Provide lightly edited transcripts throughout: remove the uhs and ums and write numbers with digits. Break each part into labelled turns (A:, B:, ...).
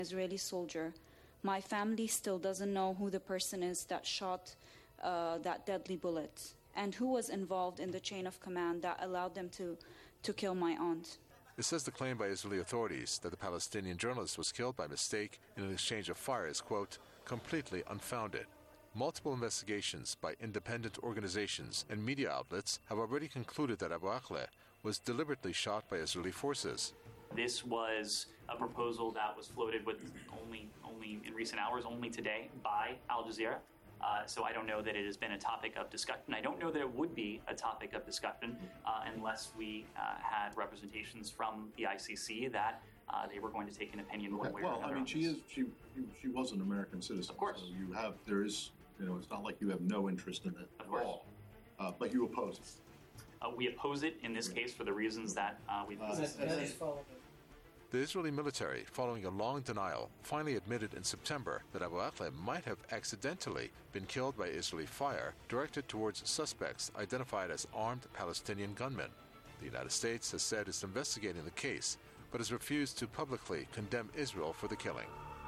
A: Israeli soldier. My family still doesn't know who the person is that shot that deadly bullet and who was involved in the chain of command that allowed them to kill my aunt.
B: It says the claim by Israeli authorities that the Palestinian journalist was killed by mistake in an exchange of fire is, quote, completely unfounded. Multiple investigations by independent organizations and media outlets have already concluded that Abu Akleh was deliberately shot by Israeli forces.
C: This was a proposal that was floated with only in recent hours, only today, by Al Jazeera. So I don't know that it has been a topic of discussion. I don't know that it would be a topic of discussion unless we had representations from the ICC that they were going to take an opinion one way or another.
D: Well, I mean, she was an American citizen.
C: Of course.
D: So there is, it's not like you have no interest in it at all. But you oppose it.
C: We oppose it in this case for the reasons that we've discussed.
B: The Israeli military, following a long denial, finally admitted in September that Abu Akleh might have accidentally been killed by Israeli fire directed towards suspects identified as armed Palestinian gunmen. The United States has said it's investigating the case, but has refused to publicly condemn Israel for the killing.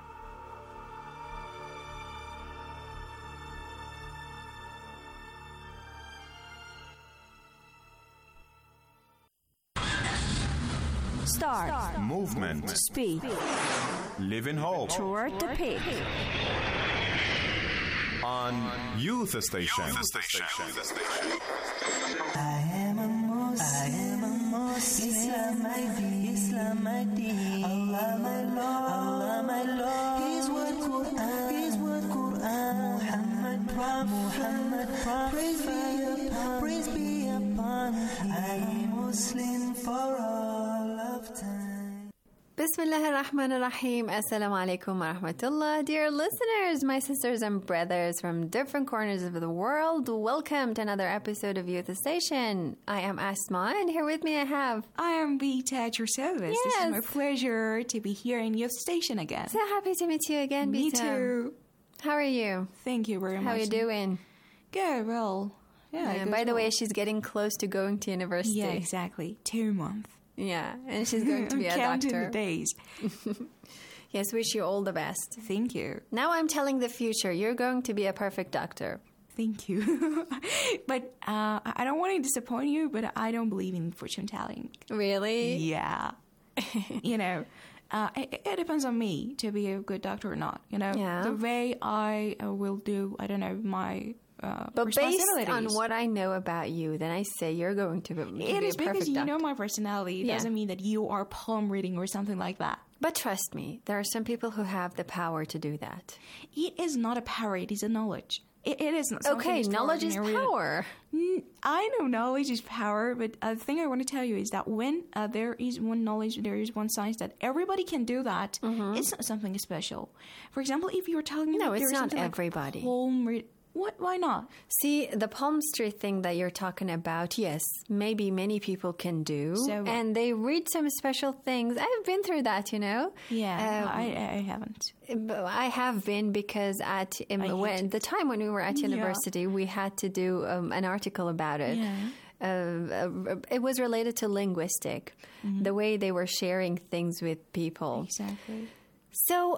E: Start.
F: Movement.
E: Speak.
F: Live in hope.
E: Toward the peak.
F: On Youth Station.
G: I am a Muslim. Islam my deen. Allah my Lord. His word Quran. Muhammad Prophet. Praise be upon him. I am Muslim for all of time.
H: Bismillah ar-Rahman ar-Rahim. Assalamu alaikum wa rahmatullah. Dear listeners, my sisters and brothers from different corners of the world, welcome to another episode of Youth Station. I am Asma, and here with me I
I: am Bita at your service.
H: Yes.
I: This is my pleasure to be here in Youth Station again.
H: So happy to meet you again, Bita.
I: Me too.
H: How are you?
I: Thank you very much.
H: How are you doing?
I: Good, well, yeah.
H: By the way, she's getting close to going to university.
I: Yeah, exactly. 2 months.
H: Yeah, and she's going to be a
I: counting
H: doctor.
I: The days.
H: Yes, wish you all the best.
I: Thank you.
H: Now I'm telling the future. You're going to be a perfect doctor.
I: Thank you. But I don't want to disappoint you, but I don't believe in fortune telling.
H: Really?
I: Yeah. It depends on me to be a good doctor or not.
H: Yeah.
I: The way I will do, I don't know, my
H: but based on what I know about you, then I say you're going to be a perfect doctor.
I: It is because you know my personality. It doesn't mean that you are palm reading or something like that.
H: But trust me, there are some people who have the power to do that.
I: It is not a power. It is a knowledge. It is not something
H: okay, knowledge is power.
I: I know knowledge is power, but the thing I want to tell you is that when there is one knowledge, there is one science that everybody can do that, it's not something special. For example, if you're telling me that
H: it's
I: there's
H: not everybody.
I: Like palm read, what? Why not?
H: See, the palmistry thing that you're talking about, yes, maybe many people can do. And they read some special things. I've been through that,
I: Yeah, I haven't.
H: I have been because the time when we were at university, we had to do an article about it.
I: Yeah.
H: It was related to linguistic, the way they were sharing things with people.
I: Exactly.
H: So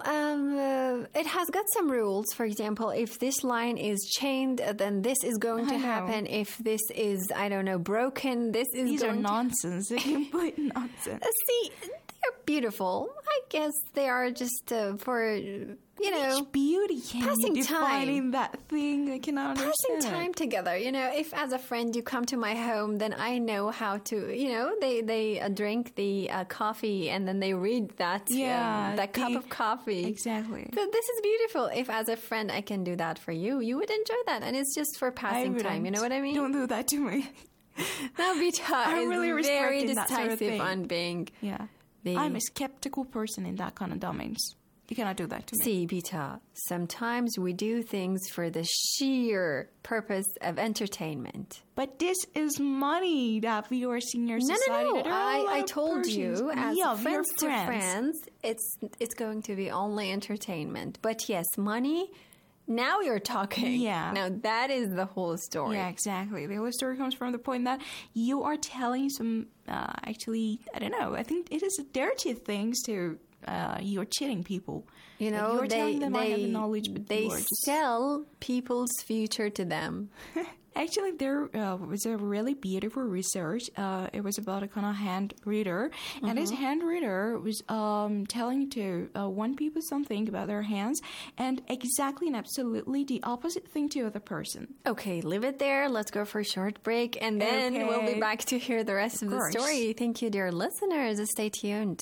H: it has got some rules. For example, if this line is chained, then this is going to happen. If this is, broken,
I: These are nonsense. They're complete nonsense.
H: See, they're beautiful. I guess they are just for...
I: Which beauty can
H: passing
I: you define
H: time.
I: In that thing? I cannot understand.
H: Passing time together. If as a friend you come to my home, then I know how to, they drink the coffee and then they read that cup of coffee.
I: Exactly.
H: So this is beautiful. If as a friend I can do that for you, you would enjoy that. And it's just for passing time. You know what I mean?
I: Don't do that to me.
H: Now, Bita is
I: really
H: very
I: decisive
H: sort of on being...
I: Yeah. I'm a skeptical person in that kind of domains. You cannot do that to me.
H: See, Bita, sometimes we do things for the sheer purpose of entertainment.
I: But this is money that we are senior society.
H: No. I told you, as friends to friends, it's going to be only entertainment. But yes, money... Now you're talking.
I: Yeah.
H: Now that is the whole story.
I: Yeah, exactly. The whole story comes from the point that you are telling some, actually, I don't know, I think it is dirty things to you're cheating people.
H: You know,
I: you're telling them I have the knowledge, but
H: they
I: you're just...
H: sell people's future to them.
I: Actually, there was a really beautiful research. It was about a kind of hand reader, and this hand reader was telling to one people something about their hands, and exactly and absolutely the opposite thing to other person.
H: Okay, leave it there. Let's go for a short break, and then we'll be back to hear the rest of the story. Thank you, dear listeners. Stay tuned.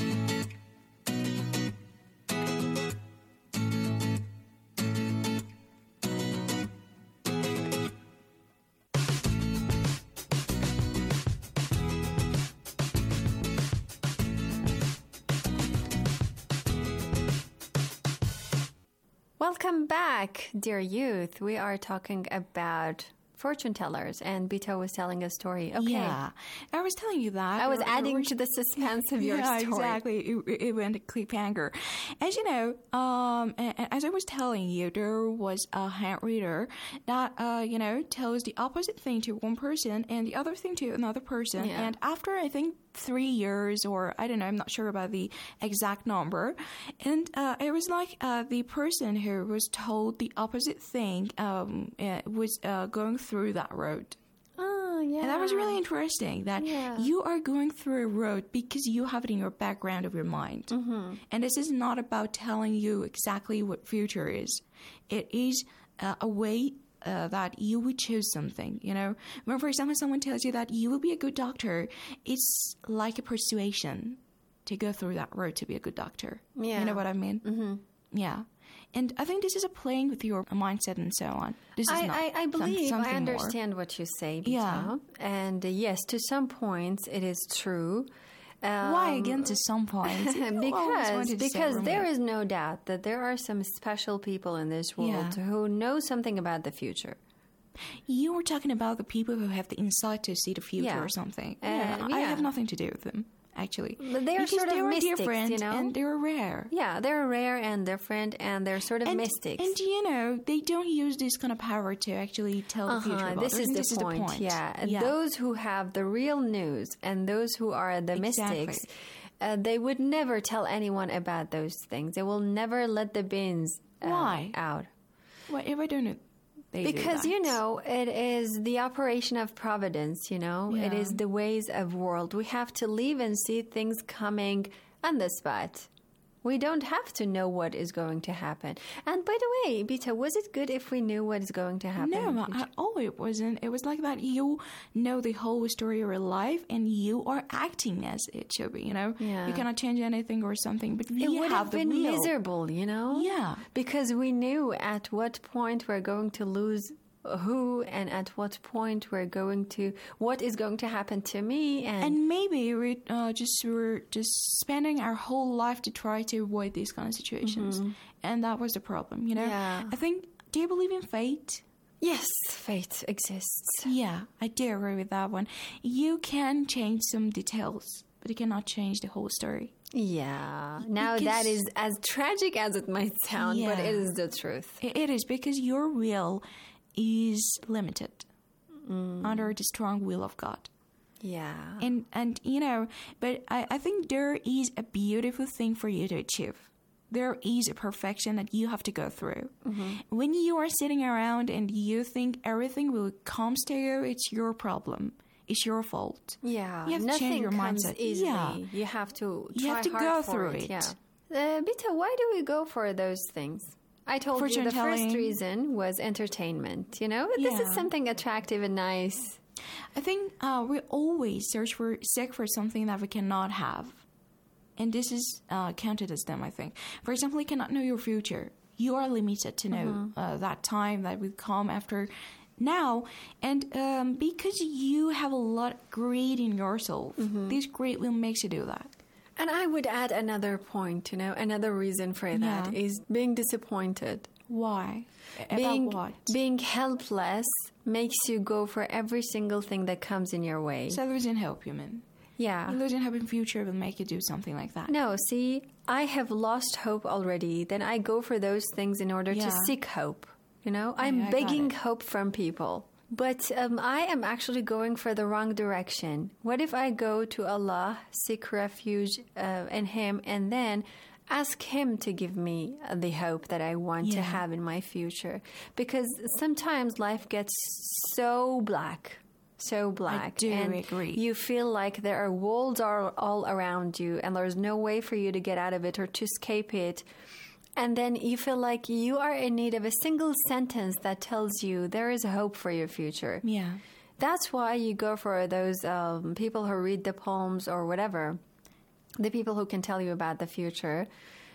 H: Welcome back, dear youth. We are talking about fortune tellers, and Bita was telling a story. Okay.
I: Yeah, I was telling you that.
H: I was adding to the suspense of your story.
I: Exactly. It went a cliffhanger. As you know, as I was telling you, there was a hand reader that, tells the opposite thing to one person and the other thing to another person.
H: Yeah.
I: And after, I think, 3 years, or I don't know, I'm not sure about the exact number. And it was like the person who was told the opposite thing was going through that road.
H: Oh, yeah.
I: And that was really interesting, that you are going through a road because you have it in your background of your mind. Mm-hmm. And this is not about telling you exactly what future is. It is a way that you would choose something, you know. When, for example, someone tells you that you will be a good doctor, it's like a persuasion to go through that road to be a good doctor.
H: Yeah.
I: You know what I mean?
H: Mm-hmm.
I: Yeah. And I think this is a playing with your mindset and so on. This is
H: I believe
I: something
H: I understand
I: more.
H: what you say, Bita.
I: Yeah.
H: And yes, to some points it is true.
I: Why again to some points?
H: because there is no doubt that there are some special people in this world who know something about the future.
I: You were talking about the people who have the insight to see the future or something. I have nothing to do with them, actually.
H: But they are sort of mystics,
I: different,
H: you know?
I: and they're rare.
H: Yeah, they're rare and different, and they're sort of mystics.
I: And, you know, they don't use this kind of power to actually tell the future about.
H: This is the point. Yeah. Those who have the real news and those who are the mystics, they would never tell anyone about those things. They will never let the beans out.
I: Why don't they
H: because,
I: do that?
H: you know, it is the operation of providence, you know.
I: Yeah.
H: It is the ways of world. We have to live and see things coming on the spot. We don't have to know what is going to happen. And by the way, Bita, was it good if we knew what is going to happen?
I: No, at all it wasn't. It was like that you know the whole story of your life and you are acting as it should be, you know?
H: Yeah.
I: You cannot change anything or something, but
H: it would have been miserable, you know?
I: Yeah.
H: Because we knew at what point we're going to lose who and at what point what is going to happen to me,
I: and maybe we're just spending our whole life to try to avoid these kind of situations, and that was the problem, you know. I think, do you believe in fate?
H: Yes, fate exists.
I: Yeah, I do agree with that one. You can change some details, but you cannot change the whole story.
H: Yeah. Now that is as tragic as it might sound, but it is the truth.
I: It is, because your will is limited under the strong will of God.
H: Yeah.
I: And you know, but I think there is a beautiful thing for you to achieve. There is a perfection that you have to go through. Mm-hmm. When you are sitting around and you think everything will come to you, it's your problem. It's your fault.
H: Yeah.
I: You have to change your mindset.
H: Easily. Yeah. You have to try
I: you have to
H: hard
I: go
H: for
I: through
H: it.
I: it.
H: Yeah. Bita, why do we go for those things? I told you the first reason was entertainment, you know? This is something attractive and nice.
I: I think we always seek for something that we cannot have. And this is counted as them, I think. For example, you cannot know your future. You are limited to know that time that will come after now. And because you have a lot of greed in yourself, this greed will make you do that.
H: And I would add another point, you know, another reason for that is being disappointed.
I: Why? About what?
H: Being helpless makes you go for every single thing that comes in your way.
I: So losing hope, you mean?
H: Yeah.
I: Losing hope in future will make you do something like that.
H: No, see, I have lost hope already. Then I go for those things in order to seek hope. You know, I'm begging hope from people. But I am actually going for the wrong direction. What if I go to Allah, seek refuge in Him, and then ask Him to give me the hope that I want to have in my future? Because sometimes life gets so black.
I: I do agree.
H: You feel like there are walls all around you and there's no way for you to get out of it or to escape it. And then you feel like you are in need of a single sentence that tells you there is hope for your future.
I: Yeah.
H: That's why you go for those people who read the poems or whatever, the people who can tell you about the future.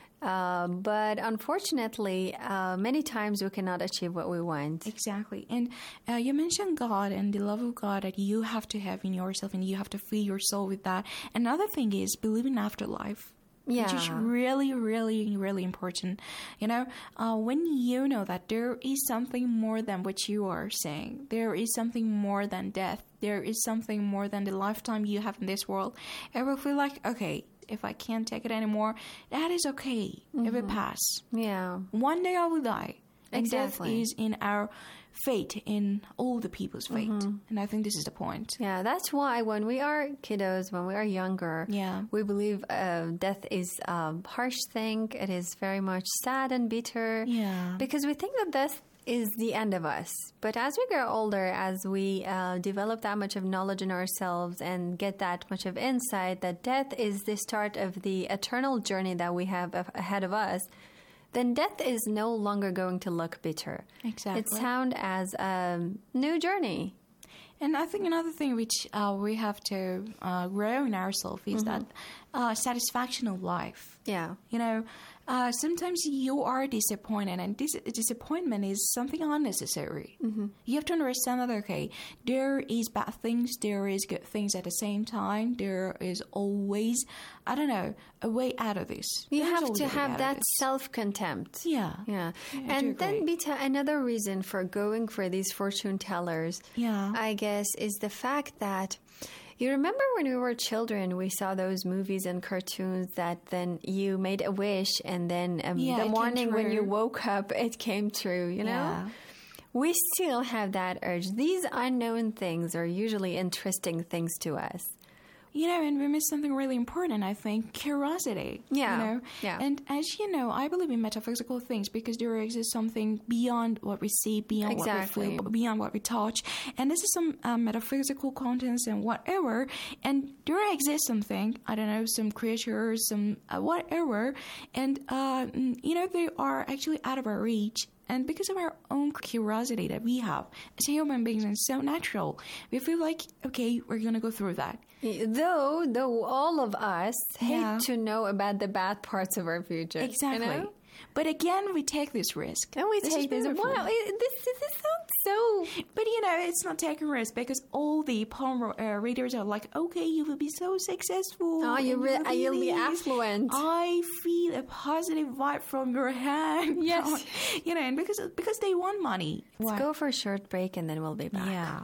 H: But unfortunately, many times we cannot achieve what we want.
I: Exactly. And you mentioned God and the love of God that you have to have in yourself, and you have to feed your soul with that. Another thing is believing afterlife.
H: Yeah.
I: Which is really, really, really important. You know, when you know that there is something more than what you are saying, there is something more than death, there is something more than the lifetime you have in this world, it will feel like, okay, if I can't take it anymore, that is okay. It will pass.
H: Yeah.
I: One day I will die. And
H: Exactly.
I: death is in our fate, in all the people's fate. And I think this is the point.
H: Yeah, that's why when we are kiddos, when we are younger, we believe death is a harsh thing. It is very much sad and bitter.
I: Yeah.
H: Because we think that death is the end of us. But as we grow older, as we develop that much of knowledge in ourselves and get that much of insight that death is the start of the eternal journey that we have ahead of us, then death is no longer going to look bitter.
I: Exactly.
H: It sounds as a new journey.
I: And I think another thing which we have to grow in ourselves is that satisfaction of life.
H: Yeah.
I: You know, sometimes you are disappointed, and this disappointment is something unnecessary. You have to understand that, okay, there is bad things, there is good things at the same time. There is always, I don't know, a way out of this.
H: You
I: There's
H: have
I: always
H: to
I: a way
H: have
I: out of
H: that
I: this.
H: self-contempt.
I: Yeah.
H: Yeah.
I: I do
H: And then,
I: agree.
H: Bita, another reason for going for these fortune tellers,
I: Yeah.
H: I guess, is the fact that you remember when we were children, we saw those movies and cartoons that then you made a wish and then
I: Yeah,
H: the
I: it came
H: morning when you
I: true.
H: woke up, it came true, you know?
I: Yeah.
H: We still have that urge. These unknown things are usually interesting things to us.
I: You know, and we missed something really important, I think, curiosity.
H: Yeah,
I: You know?
H: yeah.
I: And as you know, I believe in metaphysical things because there exists something beyond what we see, beyond
H: Exactly.
I: what we feel, beyond what we touch. And this is some metaphysical contents and whatever. And there exists something, I don't know, some creatures, some whatever. And, you know, they are actually out of our reach. And because of our own curiosity that we have as human beings, and so natural, we feel like, okay, we're going to go through that.
H: Though all of us
I: Yeah.
H: hate to know about the bad parts of our future.
I: Exactly.
H: You know?
I: But again, we take this risk.
H: And we
I: This is
H: take this.
I: beautiful.
H: Wow, this sounds so.
I: But you know, it's not taking risk because all the palm readers are like, okay, you will be so successful.
H: Oh,
I: and
H: you'll be
I: this.
H: affluent.
I: I feel a positive vibe from your hand.
H: Yes.
I: You know, and because they want money.
H: Let's go for a short break and then we'll be back.
I: Yeah.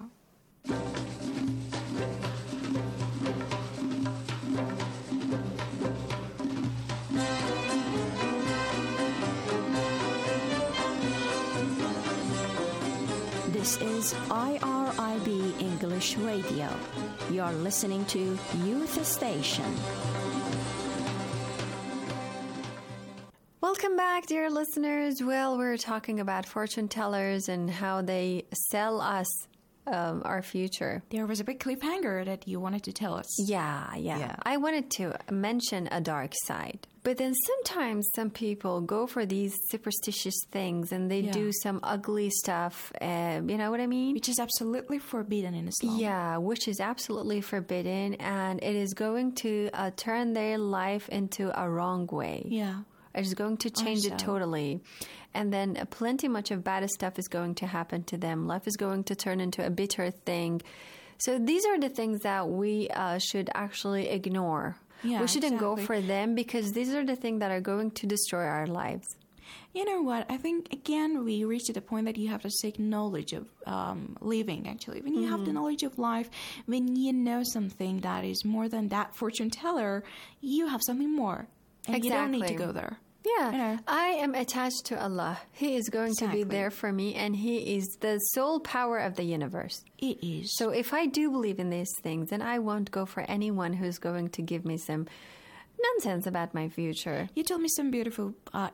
E: This is IRIB English Radio. You're listening to Youth Station.
H: Welcome back, dear listeners. Well, we're talking about fortune tellers and how they sell us our future.
I: There was a big cliffhanger that you wanted to tell us.
H: Yeah. I wanted to mention a dark side. But then sometimes some people go for these superstitious things and they do some ugly stuff. You know what I mean?
I: Which is absolutely forbidden in Islam.
H: Yeah, which is absolutely forbidden. And it is going to turn their life into a wrong way.
I: Yeah.
H: It is going to change it
I: Also.
H: totally. And then plenty much of bad stuff is going to happen to them. Life is going to turn into a bitter thing. So these are the things that we should actually ignore.
I: Yeah,
H: we shouldn't go
I: exactly.
H: for them because these are the things that are going to destroy our lives.
I: You know what? I think, again, we reached the point that you have to seek knowledge of living, actually. When you have the knowledge of life, when you know something that is more than that fortune teller, you have something more. And you don't need to
H: Exactly.
I: go there.
H: Yeah,
I: You know.
H: I am attached to Allah. He is going to be there for me, and He is the sole power of the universe.
I: It is.
H: So if I do believe in these things, then I won't go for anyone who's going to give me some nonsense about my future.
I: You told me some beautiful,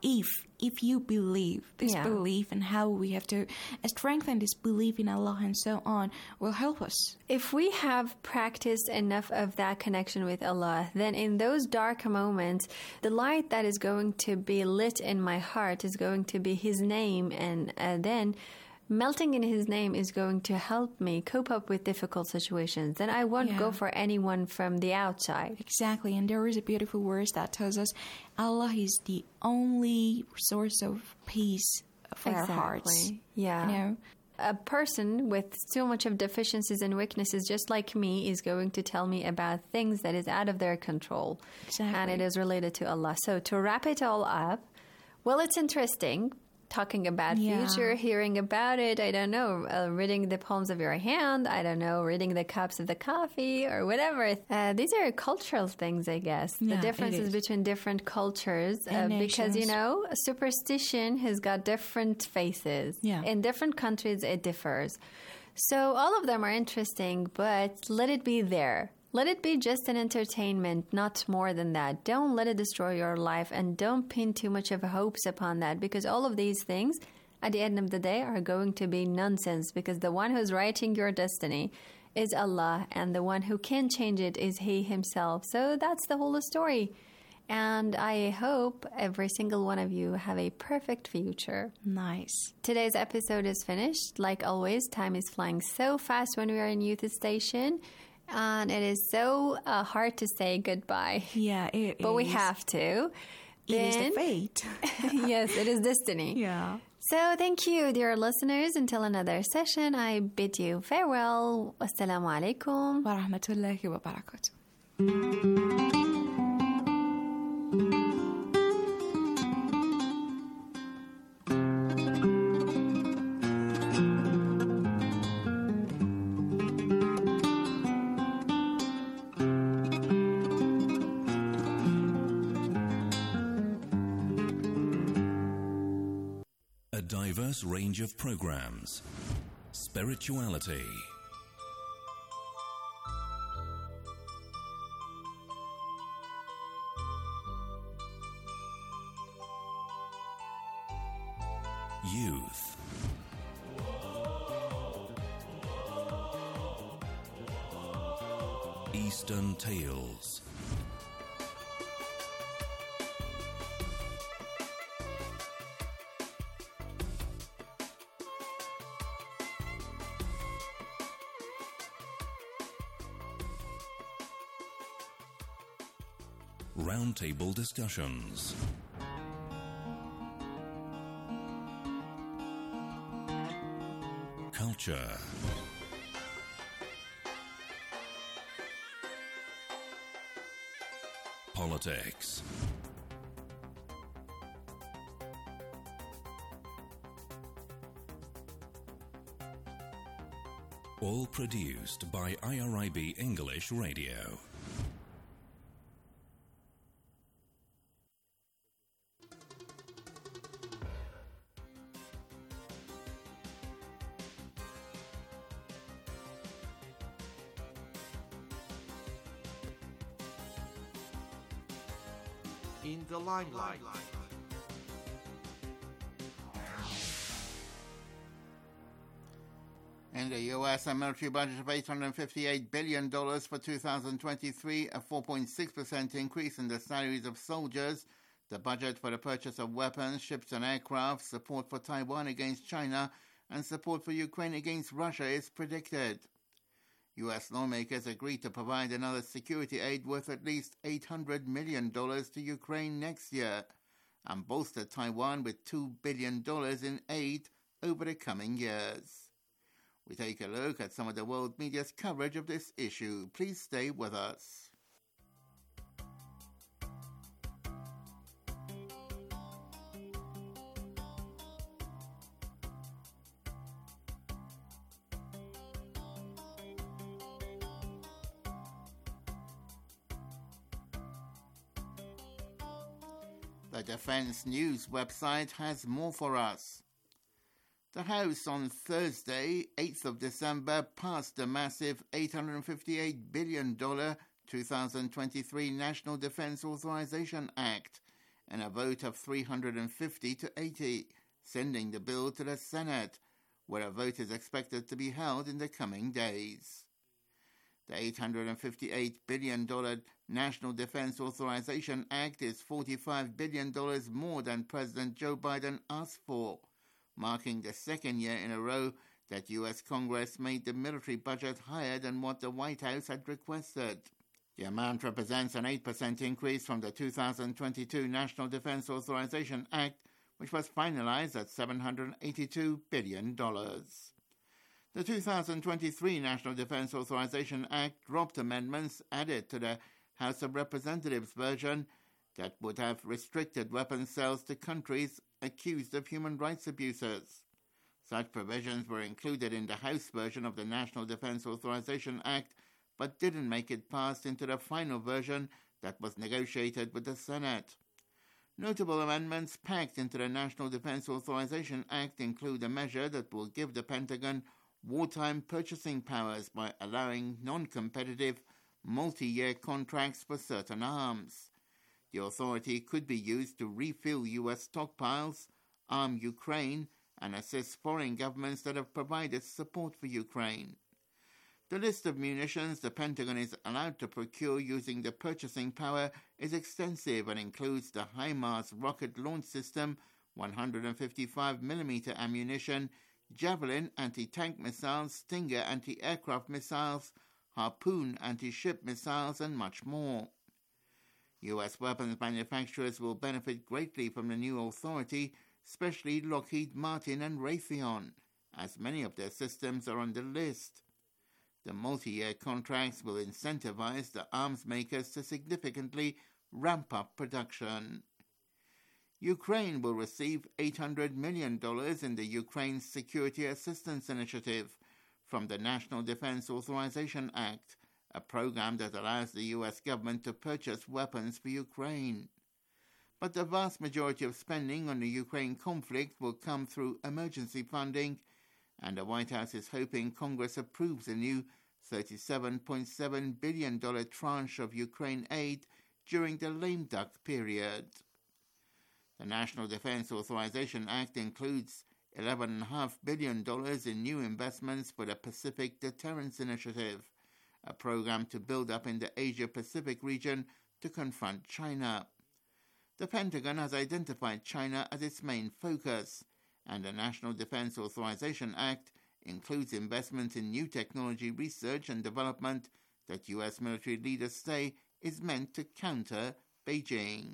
I: if you believe, this belief and how we have to strengthen this belief in Allah and so on will help us.
H: If we have practiced enough of that connection with Allah, then in those dark moments, the light that is going to be lit in my heart is going to be His name, and then melting in His name is going to help me cope up with difficult situations. Then I won't go for anyone from the outside.
I: Exactly, and there is a beautiful verse that tells us Allah is the only source of peace for our hearts.
H: Yeah.
I: You know?
H: A person with so much of deficiencies and weaknesses, just like me, is going to tell me about things that is out of their control.
I: Exactly.
H: And it is related to Allah. So to wrap it all up, well, it's interesting talking about future, hearing about it, I don't know, reading the palms of your hand, I don't know, reading the cups of the coffee or whatever. These are cultural things, I guess. The differences between different cultures. Because, you know, superstition has got different faces.
I: Yeah.
H: In different countries, it differs. So all of them are interesting, but let it be there. Let it be just an entertainment, not more than that. Don't let it destroy your life, and don't pin too much of hopes upon that, because all of these things, at the end of the day, are going to be nonsense, because the one who's writing your destiny is Allah, and the one who can change it is He Himself. So that's the whole story. And I hope every single one of you have a perfect future.
I: Nice.
H: Today's episode is finished. Like always, time is flying so fast when we are in Youth Station. And it is so hard to say goodbye.
I: Yeah, it is.
H: But we have to.
I: It is the fate.
H: Yes, it is destiny.
I: Yeah.
H: So thank you, dear listeners. Until another session, I bid you farewell. Wassalamu alaikum.
I: Wa rahmatullahi wa barakatuh.
J: Diverse range of programs, spirituality, youth, Eastern Tales, roundtable discussions, culture, politics, all produced by IRIB English Radio.
K: In the limelight.
L: In the U.S., a military budget of $858 billion for 2023, a 4.6% increase in the salaries of soldiers, the budget for the purchase of weapons, ships and aircraft, support for Taiwan against China, and support for Ukraine against Russia is predicted. U.S. lawmakers agreed to provide another security aid worth at least $800 million to Ukraine next year and bolster Taiwan with $2 billion in aid over the coming years. We take a look at some of the world media's coverage of this issue. Please stay with us. The Defense News website has more for us. The House on Thursday, 8th of December, passed the massive $858 billion 2023 National Defense Authorization Act in a vote of 350 to 80, sending the bill to the Senate, where a vote is expected to be held in the coming days. The $858 billion National Defense Authorization Act is $45 billion more than President Joe Biden asked for, marking the second year in a row that U.S. Congress made the military budget higher than what the White House had requested. The amount represents an 8% increase from the 2022 National Defense Authorization Act, which was finalized at $782 billion. The 2023 National Defense Authorization Act dropped amendments added to the House of Representatives version that would have restricted weapons sales to countries accused of human rights abuses. Such provisions were included in the House version of the National Defense Authorization Act, but didn't make it past into the final version that was negotiated with the Senate. Notable amendments packed into the National Defense Authorization Act include a measure that will give the Pentagon wartime purchasing powers by allowing non-competitive, multi-year contracts for certain arms. The authority could be used to refill U.S. stockpiles, arm Ukraine, and assist foreign governments that have provided support for Ukraine. The list of munitions the Pentagon is allowed to procure using the purchasing power is extensive and includes the HIMARS rocket launch system, 155mm ammunition, Javelin anti-tank missiles, Stinger anti-aircraft missiles, Harpoon anti-ship missiles, and much more. U.S. weapons manufacturers will benefit greatly from the new authority, especially Lockheed Martin and Raytheon, as many of their systems are on the list. The multi-year contracts will incentivize the arms makers to significantly ramp up production. Ukraine will receive $800 million in the Ukraine Security Assistance Initiative from the National Defense Authorization Act, a program that allows the U.S. government to purchase weapons for Ukraine. But the vast majority of spending on the Ukraine conflict will come through emergency funding, and the White House is hoping Congress approves a new $37.7 billion tranche of Ukraine aid during the lame duck period. The National Defense Authorization Act includes $11.5 billion in new investments for the Pacific Deterrence Initiative, a program to build up in the Asia-Pacific region to confront China. The Pentagon has identified China as its main focus, and the National Defense Authorization Act includes investment in new technology research and development that U.S. military leaders say is meant to counter Beijing.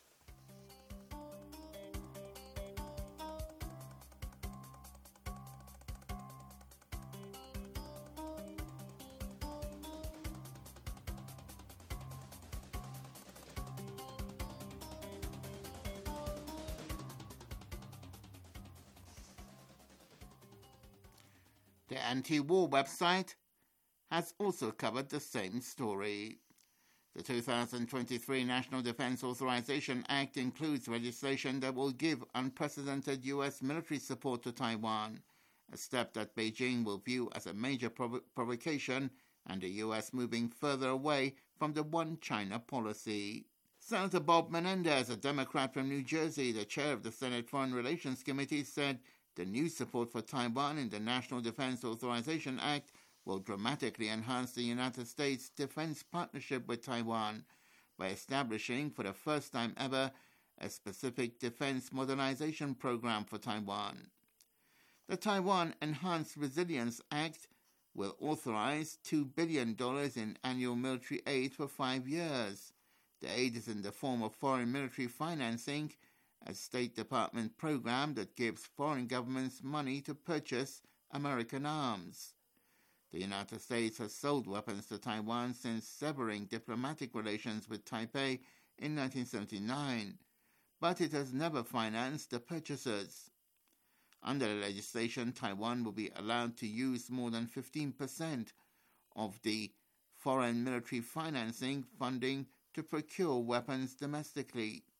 L: The anti-war website has also covered the same story. The 2023 National Defense Authorization Act includes legislation that will give unprecedented U.S. military support to Taiwan, a step that Beijing will view as a major provocation and the U.S. moving further away from the One China policy. Senator Bob Menendez, a Democrat from New Jersey, the chair of the Senate Foreign Relations Committee, said the new support for Taiwan in the National Defense Authorization Act will dramatically enhance the United States defense partnership with Taiwan by establishing, for the first time ever, a specific defense modernization program for Taiwan. The Taiwan Enhanced Resilience Act will authorize $2 billion in annual military aid for 5 years. The aid is in the form of foreign military financing, a State Department program that gives foreign governments money to purchase American arms. The United States has sold weapons to Taiwan since severing diplomatic relations with Taipei in 1979, but it has never financed the purchases. Under the legislation, Taiwan will be allowed to use more than 15% of the foreign military financing funding to procure weapons domestically.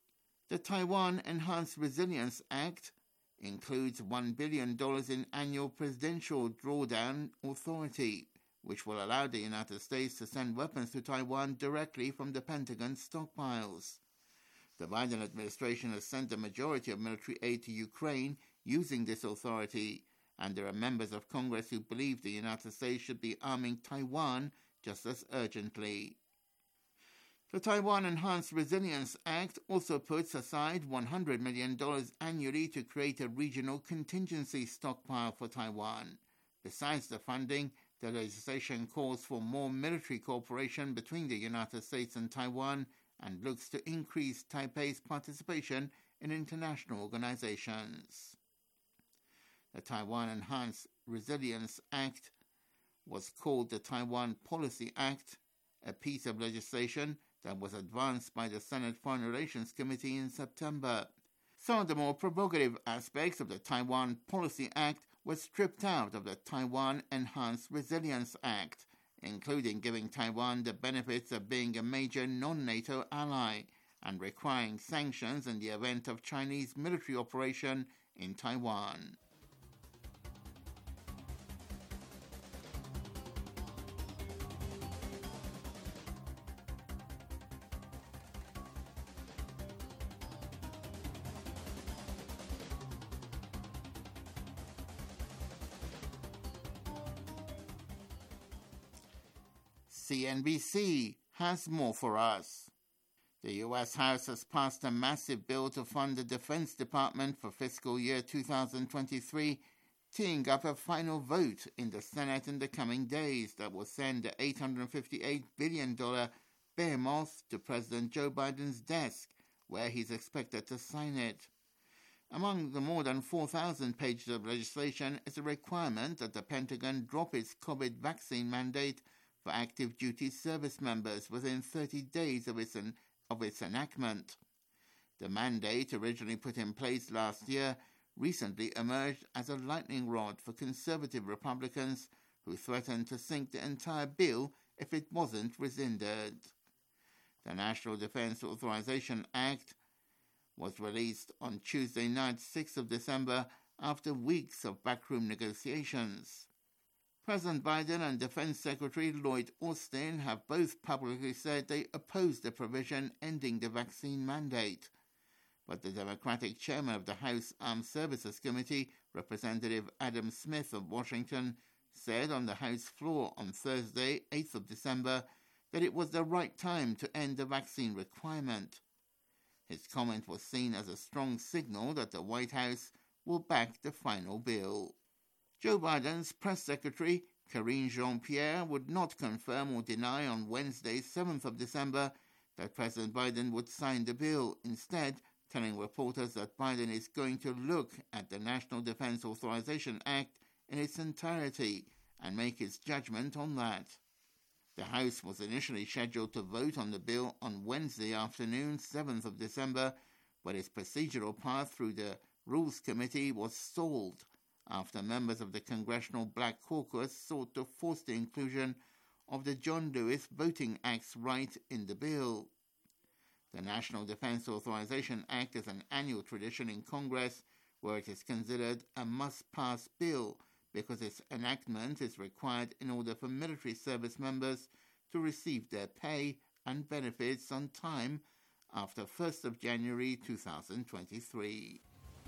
L: The Taiwan Enhanced Resilience Act includes $1 billion in annual presidential drawdown authority, which will allow the United States to send weapons to Taiwan directly from the Pentagon's stockpiles. The Biden administration has sent a majority of military aid to Ukraine using this authority, and there are members of Congress who believe the United States should be arming Taiwan just as urgently. The Taiwan Enhanced Resilience Act also puts aside $100 million annually to create a regional contingency stockpile for Taiwan. Besides the funding, the legislation calls for more military cooperation between the United States and Taiwan and looks to increase Taipei's participation in international organizations. The Taiwan Enhanced Resilience Act was called the Taiwan Policy Act, a piece of legislation that was advanced by the Senate Foreign Relations Committee in September. Some of the more provocative aspects of the Taiwan Policy Act were stripped out of the Taiwan Enhanced Resilience Act, including giving Taiwan the benefits of being a major non-NATO ally and requiring sanctions in the event of Chinese military operation in Taiwan. CNBC has more for us. The U.S. House has passed a massive bill to fund the Defense Department for fiscal year 2023, teeing up a final vote in the Senate in the coming days that will send the $858 billion behemoth to President Joe Biden's desk, where he's expected to sign it. Among the more than 4,000 pages of legislation is a requirement that the Pentagon drop its COVID vaccine mandate for active duty service members within 30 days of its enactment. The mandate, originally put in place last year, recently emerged as a lightning rod for conservative Republicans who threatened to sink the entire bill if it wasn't rescinded. The National Defense Authorization Act was released on Tuesday night, 6th of December, after weeks of backroom negotiations. President Biden and Defense Secretary Lloyd Austin have both publicly said they oppose the provision ending the vaccine mandate. But the Democratic chairman of the House Armed Services Committee, Representative Adam Smith of Washington, said on the House floor on Thursday, 8th of December, that it was the right time to end the vaccine requirement. His comment was seen as a strong signal that the White House will back the final bill. Joe Biden's press secretary, Karine Jean-Pierre, would not confirm or deny on Wednesday, 7th of December, that President Biden would sign the bill, instead telling reporters that Biden is going to look at the National Defense Authorization Act in its entirety and make its judgment on that. The House was initially scheduled to vote on the bill on Wednesday afternoon, 7th of December, but its procedural path through the Rules Committee was stalled after members of the Congressional Black Caucus sought to force the inclusion of the John Lewis Voting Act's right in the bill. The National Defense Authorization Act is an annual tradition in Congress where it is considered a must-pass bill because its enactment is required in order for military service members to receive their pay and benefits on time after 1st of January 2023.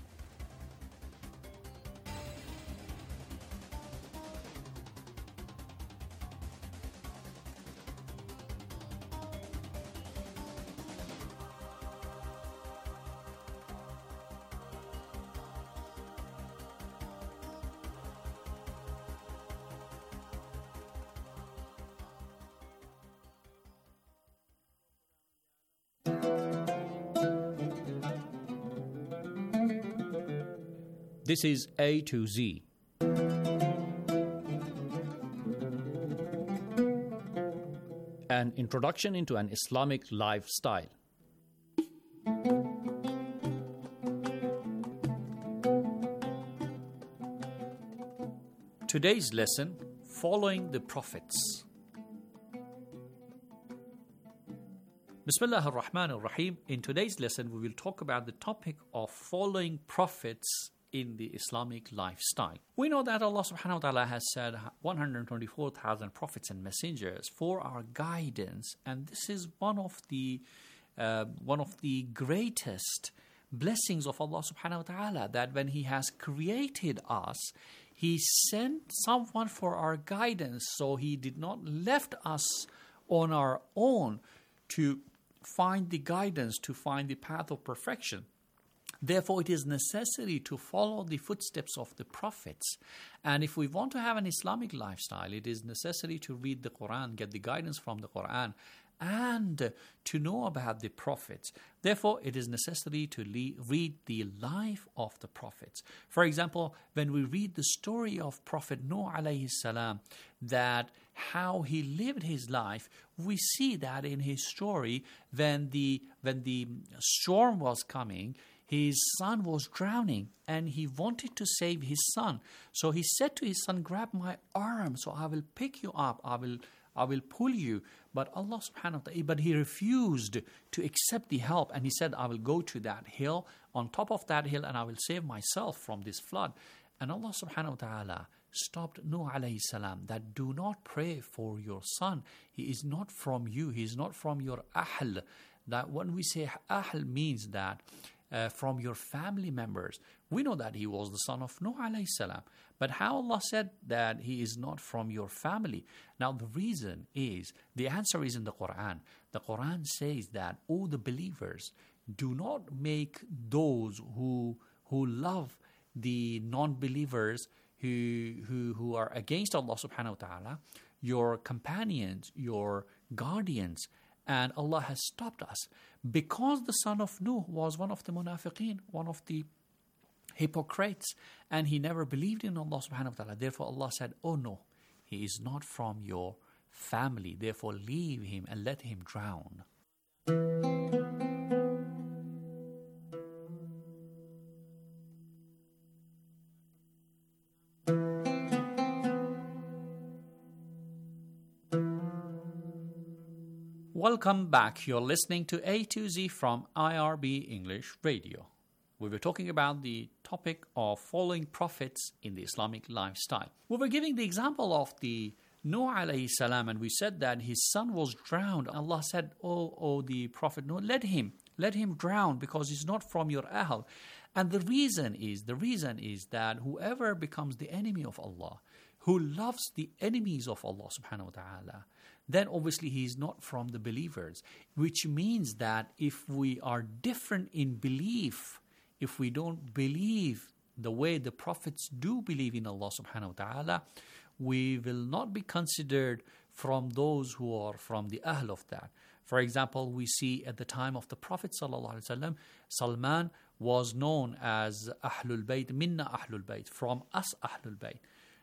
K: This is A to Z. An introduction into an Islamic lifestyle. Today's lesson, Following the Prophets. Bismillah ar-Rahman ar-Rahim. In today's lesson, we will talk about the topic of following prophets in the Islamic lifestyle. We know that Allah subhanahu wa ta'ala has said 124,000 prophets and messengers for our guidance, and this is one of the greatest blessings of Allah subhanahu wa ta'ala, that when He has created us, He sent someone for our guidance. So He did not left us on our own to find the guidance, to find the path of perfection. Therefore, it is necessary to follow the footsteps of the prophets. And if we want to have an Islamic lifestyle, it is necessary to read the Quran, get the guidance from the Quran, and to know about the prophets. Therefore, it is necessary to read the life of the prophets. For example, when we read the story of Prophet Nuh alayhi salam, that how he lived his life, we see that in his story, when the storm was coming, his son was drowning and he wanted to save his son. So he said to his son, grab my arm so I will pick you up, I will pull you. But Allah subhanahu wa ta'ala, but he refused to accept the help, and he said, I will go to that hill, on top of that hill, and I will save myself from this flood. And Allah subhanahu wa ta'ala stopped Nuh alayhi salam, that do not pray for your son. He is not from you, he is not from your ahl. That when we say ahl means that from your family members. We know that he was the son of Nuh alayhi salam. But how Allah said that he is not from your family? Now the reason is, the answer is in the Quran. The Quran says that, all the believers, do not make those who love the non-believers who are against Allah subhanahu wa ta'ala, your companions, your guardians. And Allah has stopped us because the son of Nuh was one of the munafiqeen, one of the hypocrites, and he never believed in Allah subhanahu wa ta'ala. Therefore Allah said, oh no, he is not from your family. Therefore leave him and let him drown. Welcome back. You're listening to A to Z from IRB English Radio. We were talking about the topic of following prophets in the Islamic lifestyle. We were giving the example of the Nuh alayhi salam, and we said that his son was drowned. Allah said, oh the Prophet Nuh, let him drown, because he's not from your ahl. And the reason is that whoever becomes the enemy of Allah, who loves the enemies of Allah subhanahu wa ta'ala, then obviously he is not from the believers. Which means that if we are different in belief, if we don't believe the way the prophets do believe in Allah subhanahu wa ta'ala, we will not be considered from those who are from the ahl of that. For example, we see at the time of the Prophet sallallahu alaihi wasallam, Salman was known as Ahlul Bayt, Minna Ahlul Bayt, from us Ahlul Bayt.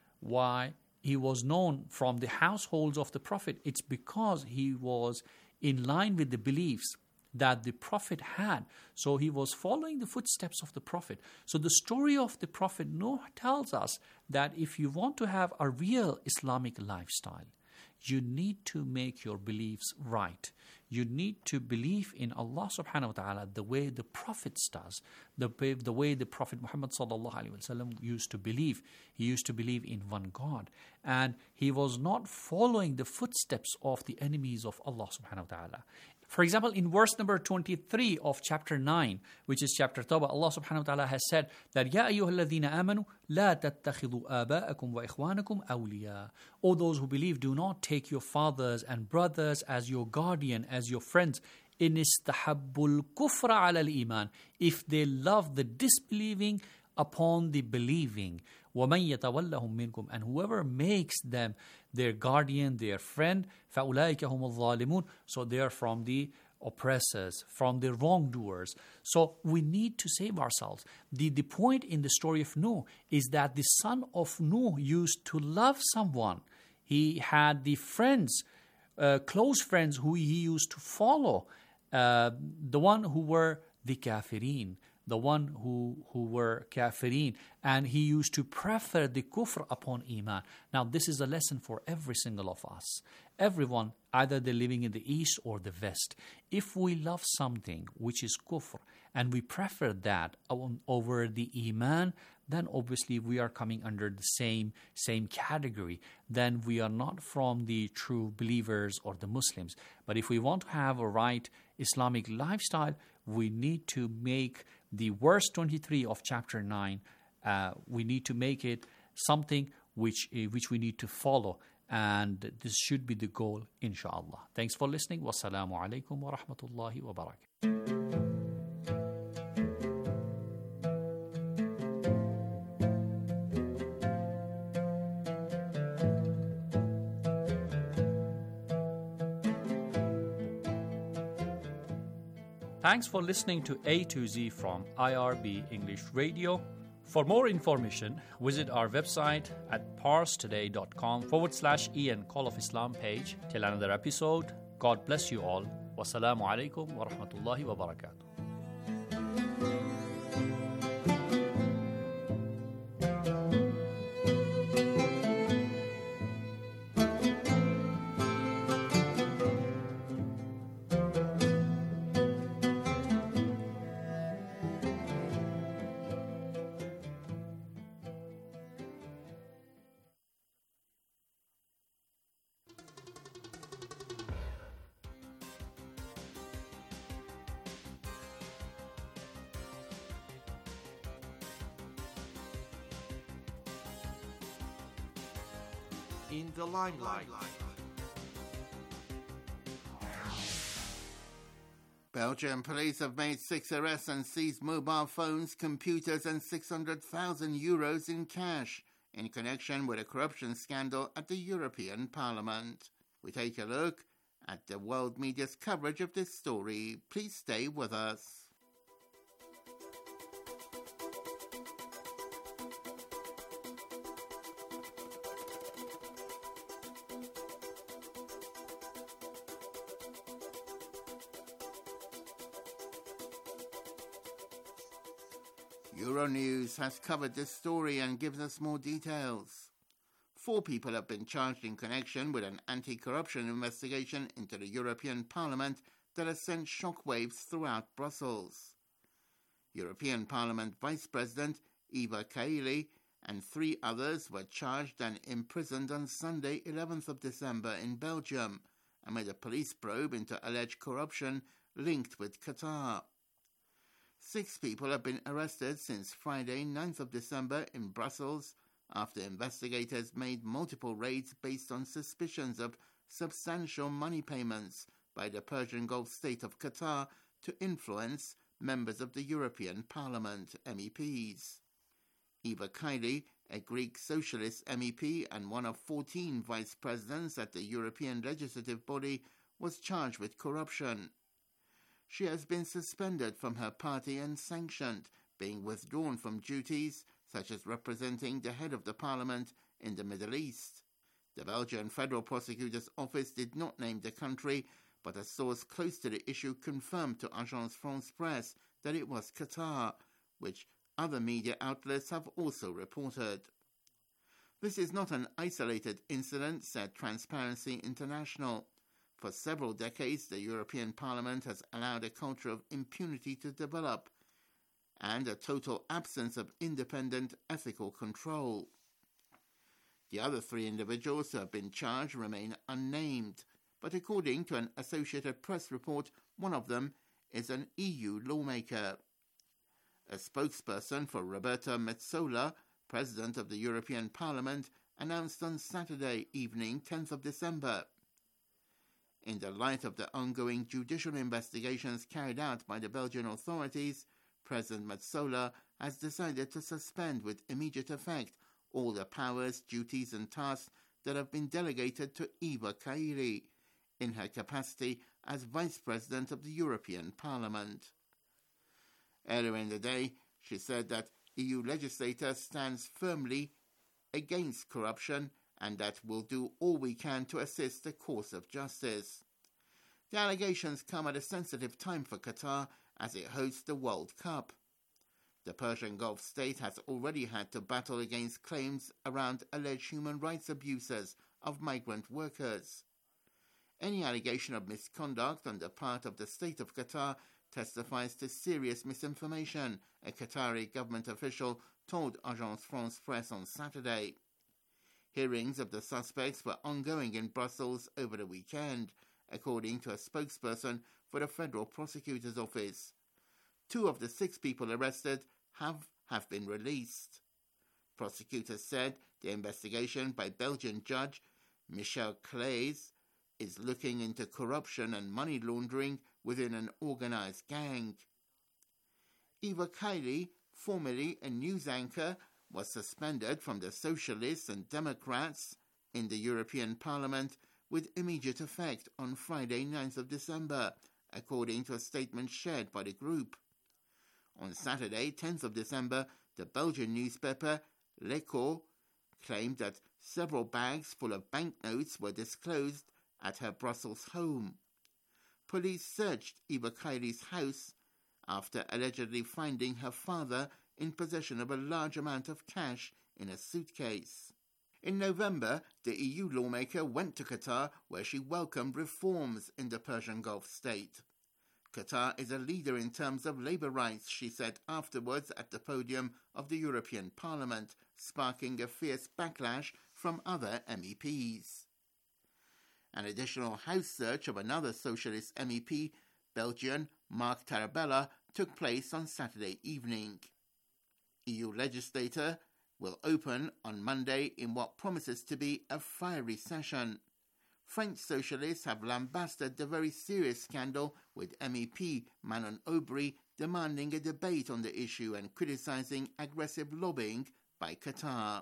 K: Why? He was known from the households of the Prophet. It's because he was in line with the beliefs that the Prophet had. So he was following the footsteps of the Prophet. So the story of the Prophet Noah tells us that if you want to have a real Islamic lifestyle, you need to make your beliefs right. You need to believe in Allah subhanahu wa ta'ala the way the prophets does, the way the Prophet Muhammad sallallahu alaihi wasallam used to believe. He used to believe in one God. And he was not following the footsteps of the enemies of Allah subhanahu wa ta'ala. For example, in verse number 23 of chapter 9, which is chapter Tawbah, Allah subhanahu wa ta'ala has said that, يَا أَيُّهَا الَّذِينَ آمَنُوا لَا تَتَّخِذُوا آبَاءَكُمْ وَإِخْوَانَكُمْ أَوْلِيَاءَ. O those who believe, do not take your fathers and brothers as your guardian, as your friends. إِنِ اسْتَحَبُّوا الْكُفْرَ عَلَى الْإِيمَانِ. If they love the disbelieving upon the believing. وَمَنْ يَتَوَلَّهُمْ مِنْكُمْ. And whoever makes them their guardian, their friend, فَأُولَٰئِكَ هُمُ الظَّالِمُونَ. So they are from the oppressors, from the wrongdoers. So we need to save ourselves. The point in the story of Nuh is that the son of Nuh used to love someone. He had the friends, close friends who he used to follow. The one who were the kafirin, the one who were kafirin, and he used to prefer the kufr upon iman. Now, this is a lesson for every single of us. Everyone, either they're living in the East or the West. If we love something which is kufr, and we prefer that over the iman, then obviously we are coming under the same category. Then we are not from the true believers or the Muslims. But if we want to have a right Islamic lifestyle, we need to make the verse 23 of chapter 9, we need to make it something which we need to follow. And this should be the goal, inshallah. Thanks for listening. Wassalamu alaikum wa rahmatullahi wa barakatuh. Thanks for listening to A to Z from IRB English Radio. For more information, visit our website at parstoday.com/EN Call of Islam page. Till another episode, God bless you all. Wassalamu alaikum wa rahmatullahi wa barakatuh.
L: In the limelight. Belgian police have made 6 arrests and seized mobile phones, computers and 600,000 euros in cash in connection with a corruption scandal at the European Parliament. We take a look at the world media's coverage of this story. Please stay with us. Euronews has covered this story and gives us more details. 4 people have been charged in connection with an anti-corruption investigation into the European Parliament that has sent shockwaves throughout Brussels. European Parliament Vice President Eva Kaili and 3 others were charged and imprisoned on Sunday, 11th of December in Belgium, amid a police probe into alleged corruption linked with Qatar. 6 people have been arrested since Friday, 9th of December in Brussels after investigators made multiple raids based on suspicions of substantial money payments by the Persian Gulf state of Qatar to influence members of the European Parliament, MEPs. Eva Kaili, a Greek socialist MEP and one of 14 vice presidents at the European legislative body, was charged with corruption. She has been suspended from her party and sanctioned, being withdrawn from duties such as representing the head of the parliament in the Middle East. The Belgian Federal Prosecutor's Office did not name the country, but a source close to the issue confirmed to Agence France-Presse that it was Qatar, which other media outlets have also reported. This is not an isolated incident, said Transparency International. For several decades, the European Parliament has allowed a culture of impunity to develop and a total absence of independent ethical control. The other 3 individuals who have been charged remain unnamed, but according to an Associated Press report, one of them is an EU lawmaker. A spokesperson for Roberta Metsola, President of the European Parliament, announced on Saturday evening, 10th of December. In the light of the ongoing judicial investigations carried out by the Belgian authorities, President Metsola has decided to suspend with immediate effect all the powers, duties and tasks that have been delegated to Eva Kaili in her capacity as Vice President of the European Parliament. Earlier in the day, she said that EU legislator stands firmly against corruption and that we'll do all we can to assist the course of justice. The allegations come at a sensitive time for Qatar as it hosts the World Cup. The Persian Gulf state has already had to battle against claims around alleged human rights abuses of migrant workers. Any allegation of misconduct on the part of the state of Qatar testifies to serious misinformation, a Qatari government official told Agence France-Presse on Saturday. Hearings of the suspects were ongoing in Brussels over the weekend, according to a spokesperson for the Federal Prosecutor's Office. 2 of the 6 people arrested have been released. Prosecutors said the investigation by Belgian judge Michel Claes is looking into corruption and money laundering within an organized gang. Eva Kaili, formerly a news anchor, was suspended from the Socialists and Democrats in the European Parliament with immediate effect on Friday, 9th of December, according to a statement shared by the group. On Saturday, 10th of December, the Belgian newspaper L'Echo claimed that several bags full of banknotes were disclosed at her Brussels home. Police searched Eva Kaili's house after allegedly finding her father in possession of a large amount of cash in a suitcase. In November, the EU lawmaker went to Qatar, where she welcomed reforms in the Persian Gulf state. Qatar is a leader in terms of labour rights, she said afterwards at the podium of the European Parliament, sparking a fierce backlash from other MEPs. An additional house search of another socialist MEP, Belgian Mark Tarabella, took place on Saturday evening. EU legislator will open on Monday in what promises to be a fiery session. French socialists have lambasted the very serious scandal with MEP Manon Aubry demanding a debate on the issue and criticising aggressive lobbying by Qatar.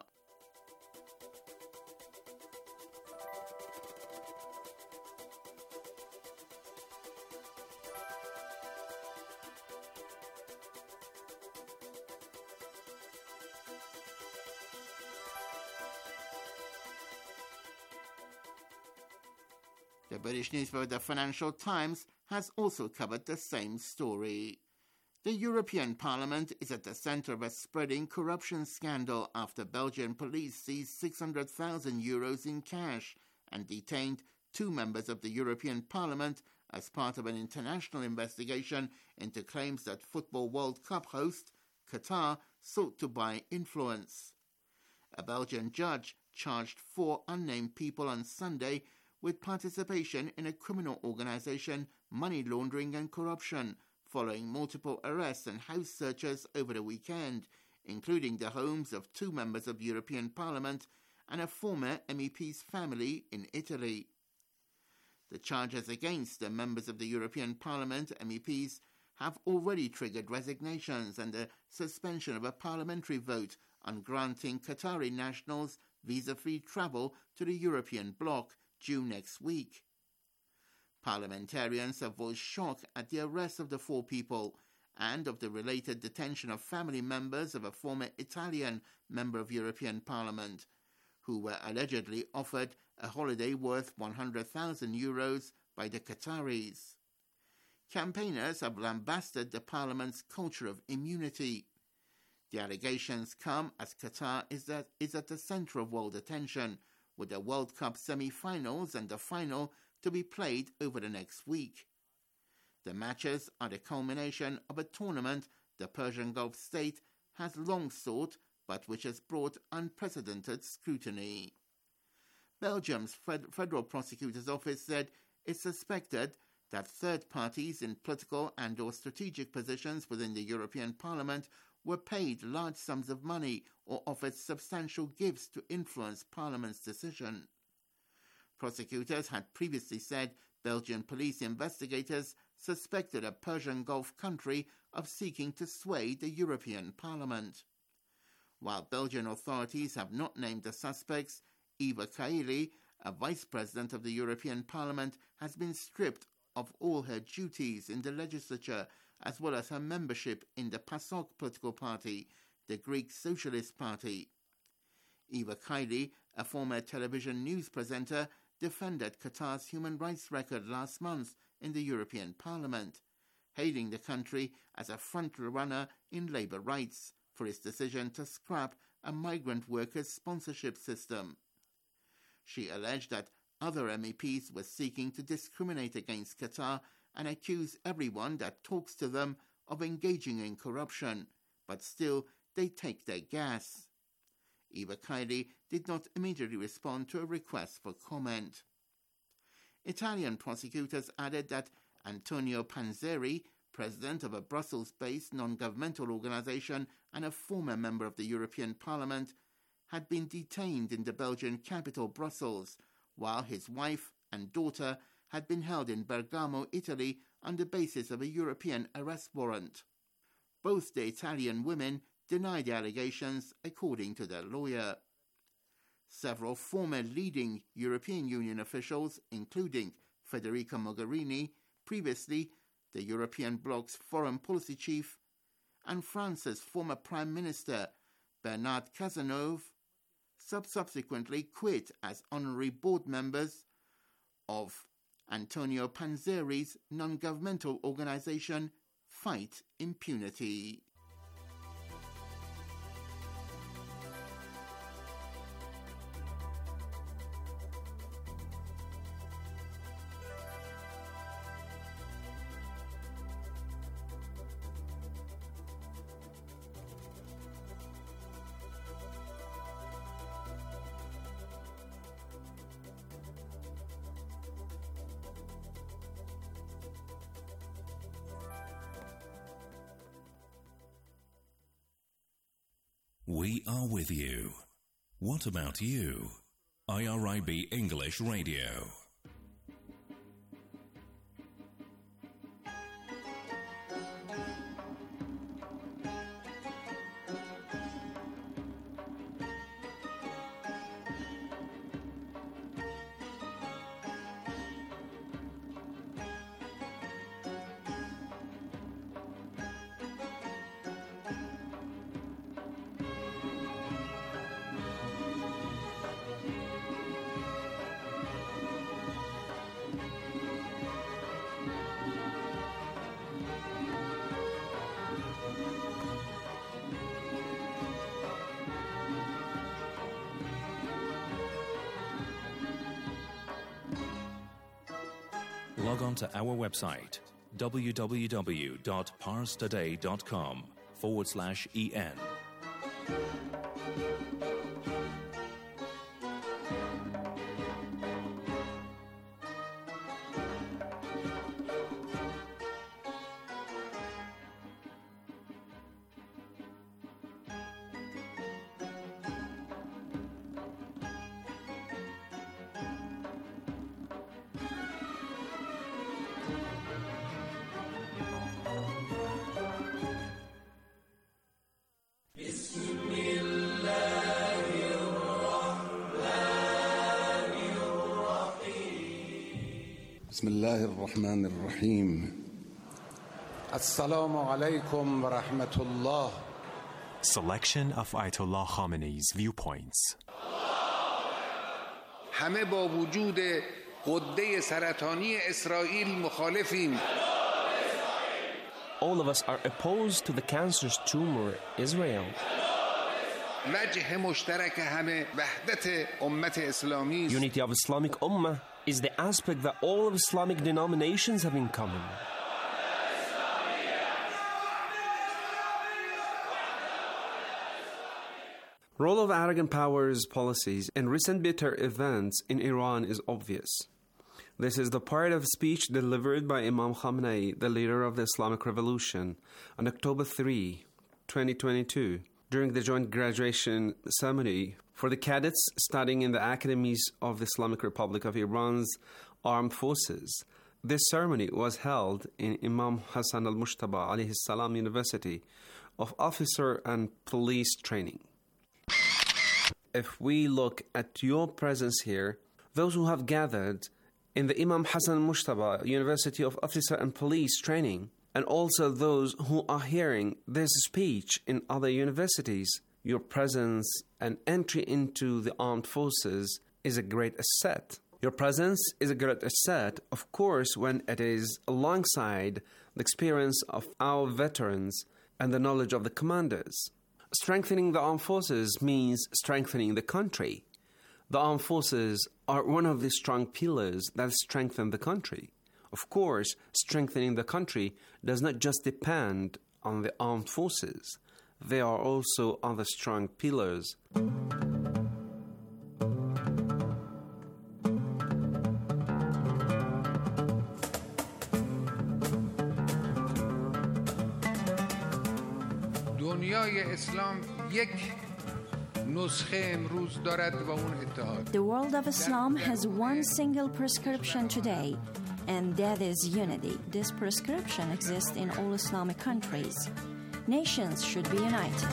L: The British newspaper The Financial Times has also covered the same story. The European Parliament is at the centre of a spreading corruption scandal after Belgian police seized €600,000 in cash and detained 2 members of the European Parliament as part of an international investigation into claims that Football World Cup host Qatar sought to buy influence. A Belgian judge charged 4 unnamed people on Sunday with participation in a criminal organisation, money laundering and corruption, following multiple arrests and house searches over the weekend, including the homes of 2 members of the European Parliament and a former MEP's family in Italy. The charges against the members of the European Parliament, MEPs, have already triggered resignations and the suspension of a parliamentary vote on granting Qatari nationals visa-free travel to the European bloc due next week. Parliamentarians have voiced shock at the arrest of the 4 people and of the related detention of family members of a former Italian member of European Parliament, who were allegedly offered a holiday worth €100,000 by the Qataris. Campaigners have lambasted the Parliament's culture of immunity. The allegations come as Qatar is at the centre of world attention, with the World Cup semi-finals and the final to be played over the next week. The matches are the culmination of a tournament the Persian Gulf state has long sought, but which has brought unprecedented scrutiny. Belgium's Federal Prosecutor's Office said it suspected that third parties in political and/or strategic positions within the European Parliament were paid large sums of money or offered substantial gifts to influence Parliament's decision. Prosecutors had previously said Belgian police investigators suspected a Persian Gulf country of seeking to sway the European Parliament. While Belgian authorities have not named the suspects, Eva Kaili, a vice president of the European Parliament, has been stripped of all her duties in the legislature, as well as her membership in the PASOK political party, the Greek Socialist Party. Eva Kaili, a former television news presenter, defended Qatar's human rights record last month in the European Parliament. hailing the country as a front-runner in labour rights for its decision to scrap a migrant workers' sponsorship system. She alleged that other MEPs were seeking to discriminate against Qatar and accuse everyone that talks to them of engaging in corruption, but still they take their gas. Eva Kaili did not immediately respond to a request for comment. Italian prosecutors added that Antonio Panzeri, president of a Brussels-based non-governmental organization and a former member of the European Parliament, had been detained in the Belgian capital Brussels, while his wife and daughter had been held in Bergamo, Italy, on the basis of a European arrest warrant. Both the Italian women denied the allegations, according to their lawyer. Several former leading European Union officials, including Federica Mogherini, previously the European bloc's foreign policy chief, and France's former Prime Minister Bernard Cazeneuve, subsequently quit as honorary board members of Antonio Panzeri's non-governmental organization Fight Impunity.
J: We are with you. What about you? IRIB English Radio. Log on to our website, www.parstoday.com/EN.
M: بسم الله الرحمن الرحيم السلام عليكم ورحمة الله.
N: Selection of Ayatollah Khamenei's viewpoints.
M: همه با وجود غده سرطانی اسرائیل مخالفیم.
O: All of us are opposed to the cancerous tumor Israel.
M: وجه مشترک همه وحدت امت اسلامی.
O: Unity of Islamic Ummah is the aspect that all of Islamic denominations have in common. Role of arrogant powers policies in recent bitter events in Iran is obvious. This is the part of speech delivered by Imam Khamenei, the leader of the Islamic Revolution, on October 3, 2022, during the joint graduation ceremony for the cadets studying in the academies of the Islamic Republic of Iran's armed forces. This ceremony was held in Imam Hassan al-Mushtaba alayhi salam University of Officer and Police Training. If we look at your presence here, those who have gathered in the Imam Hassan al-Mushtaba University of Officer and Police Training, and also those who are hearing this speech in other universities, your presence and entry into the armed forces is a great asset Your presence is a great asset, of course, when it is alongside the experience of our veterans and the knowledge of the commanders. Strengthening the armed forces means strengthening the country. The armed forces are one of the strong pillars that strengthen the country. Of course, strengthening the country does not just depend on the armed forces. They are also other strong pillars.
M: دنیای اسلام یک نسخه امروز دارد و اون اتحاد.
E: The world of Islam has one single prescription today, and that is unity. This prescription exists in all Islamic countries. Nations should be united.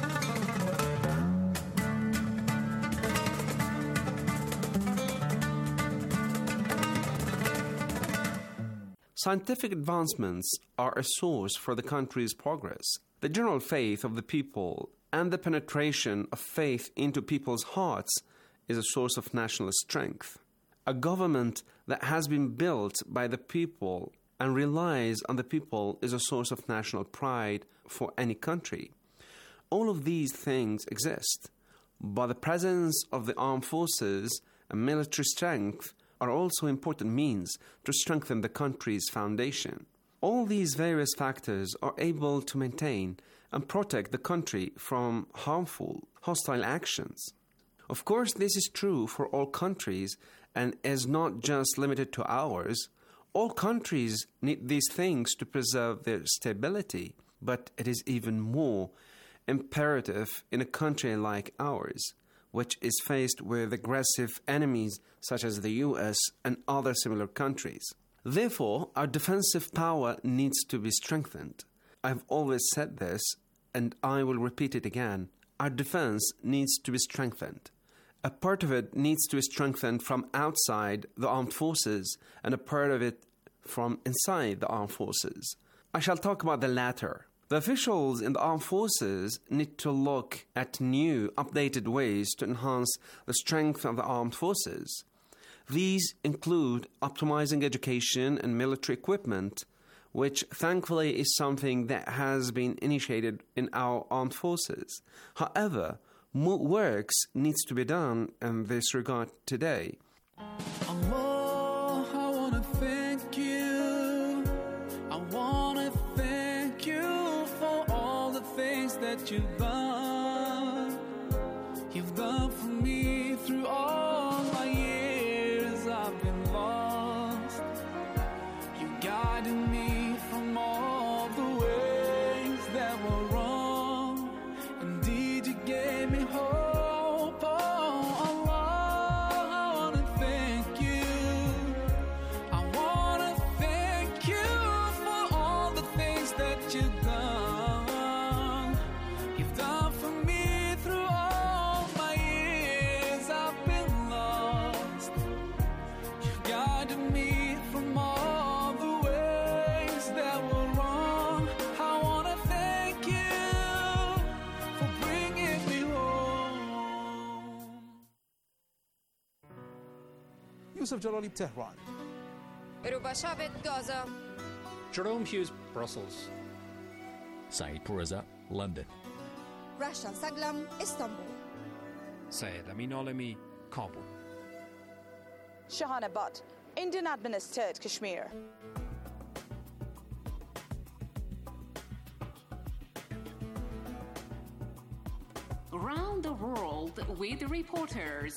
O: Scientific advancements are a source for the country's progress. The general faith of the people and the penetration of faith into people's hearts is a source of national strength. A government that has been built by the people and relies on the people is a source of national pride for any country. All of these things exist, but the presence of the armed forces and military strength are also important means to strengthen the country's foundation. All these various factors are able to maintain and protect the country from harmful, hostile actions. Of course, this is true for all countries and is not just limited to ours. All countries need these things to preserve their stability, but it is even more imperative in a country like ours, which is faced with aggressive enemies such as the US and other similar countries. Therefore, our defensive power needs to be strengthened. I've always said this, and I will repeat it again. Our defense needs to be strengthened. A part of it needs to be strengthened from outside the armed forces, and a part of it from inside the armed forces. I shall talk about the latter. The officials in the armed forces need to look at new, updated ways to enhance the strength of the armed forces. These include optimizing education and military equipment, which thankfully is something that has been initiated in our armed forces. However, more works needs to be done in this regard today.
G: Allah, I want to thank you. I want to thank you for all the things that you've done. You've done for me through all my years I've been lost. You guided me from all the ways that were wrong. Indeed, you gave me hope. Oh, Allah, I want to thank you. I want to thank you for all the things that you've done. You've done for me through all my years I've been lost. You've guided me from all the ways that were wrong. I want to thank you for bringing me home.
P: Yusuf Jalali, Tehran.
Q: Rubashavit, Gaza.
R: Jerome Hughes, Brussels. Saeed Pourreza, London.
Q: Rashan Saglam, Istanbul.
R: Syed Amin Alami, Kabul.
S: Shahana Butt, Indian administered Kashmir.
T: Around the world with reporters.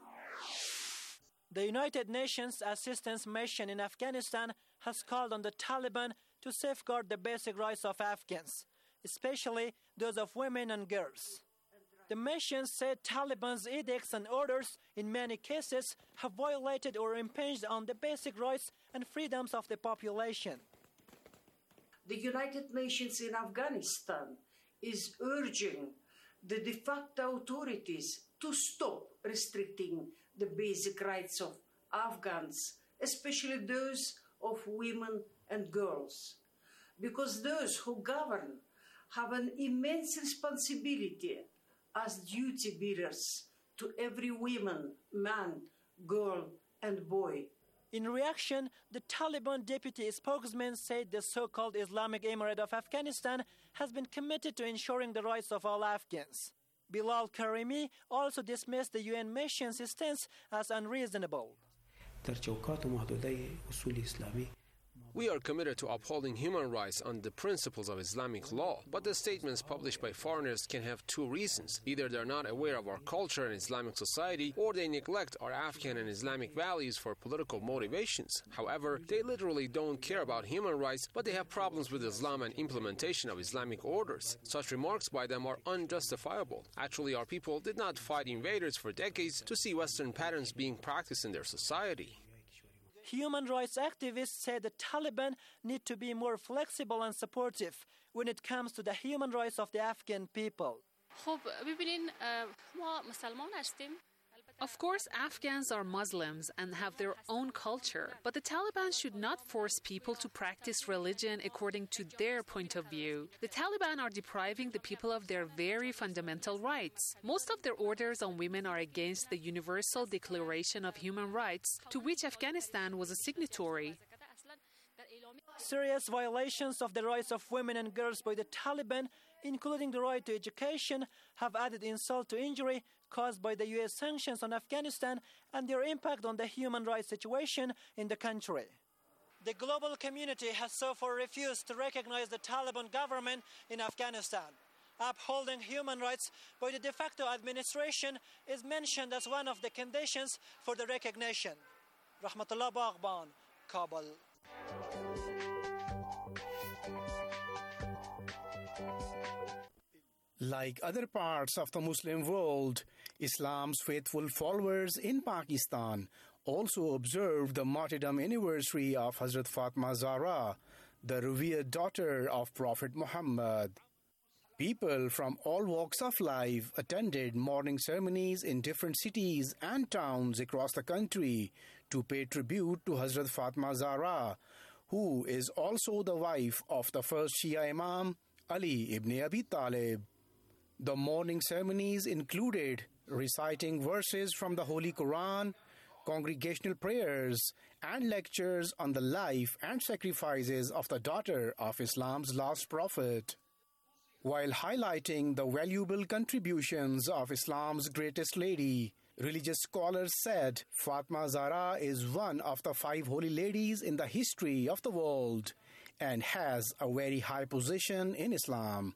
U: The United Nations Assistance Mission in Afghanistan has called on the Taliban to safeguard the basic rights of Afghans, especially those of women and girls. The mission said Taliban's edicts and orders in many cases have violated or impinged on the basic rights and freedoms of the population.
V: The United Nations in Afghanistan is urging the de facto authorities to stop restricting the basic rights of Afghans, especially those of women and girls, because those who govern have an immense responsibility as duty bearers to every woman, man, girl, and boy.
U: In reaction, the Taliban deputy spokesman said the so-called Islamic Emirate of Afghanistan has been committed to ensuring the rights of all Afghans. Bilal Karimi also dismissed the UN mission's stance as unreasonable.
A: We are committed to upholding human rights on the principles of Islamic law, but the statements published by foreigners can have two reasons. Either they're not aware of our culture and Islamic society, or they neglect our Afghan and Islamic values for political motivations. However, they literally don't care about human rights, but they have problems with Islam and implementation of Islamic orders. Such remarks by them are unjustifiable. Actually, our people did not fight invaders for decades to see Western patterns being practiced in their society.
U: Human rights activists say the Taliban need to be more flexible and supportive when it comes to the human rights of the Afghan people.
D: Of course, Afghans are Muslims and have their own culture, but the Taliban should not force people to practice religion according to their point of view. The Taliban are depriving the people of their very fundamental rights. Most of their orders on women are against the Universal Declaration of Human Rights, to which Afghanistan was a signatory.
U: Serious violations of the rights of women and girls by the Taliban, including the right to education, have added insult to injury caused by the US sanctions on Afghanistan and their impact on the human rights situation in the country. The global community has so far refused to recognize the Taliban government in Afghanistan. Upholding human rights by the de facto administration is mentioned as one of the conditions for the recognition. Rahmatullah Baghban, Kabul.
W: Like other parts of the Muslim world, Islam's faithful followers in Pakistan also observed the martyrdom anniversary of Hazrat Fatima Zahra, the revered daughter of Prophet Muhammad. People from all walks of life attended mourning ceremonies in different cities and towns across the country to pay tribute to Hazrat Fatima Zahra, who is also the wife of the first Shia Imam, Ali ibn Abi Talib. The mourning ceremonies included reciting verses from the Holy Quran, congregational prayers, and lectures on the life and sacrifices of the daughter of Islam's last prophet. While highlighting the valuable contributions of Islam's greatest lady, religious scholars said Fatima Zahra is one of the 5 holy ladies in the history of the world and has a very high position in Islam.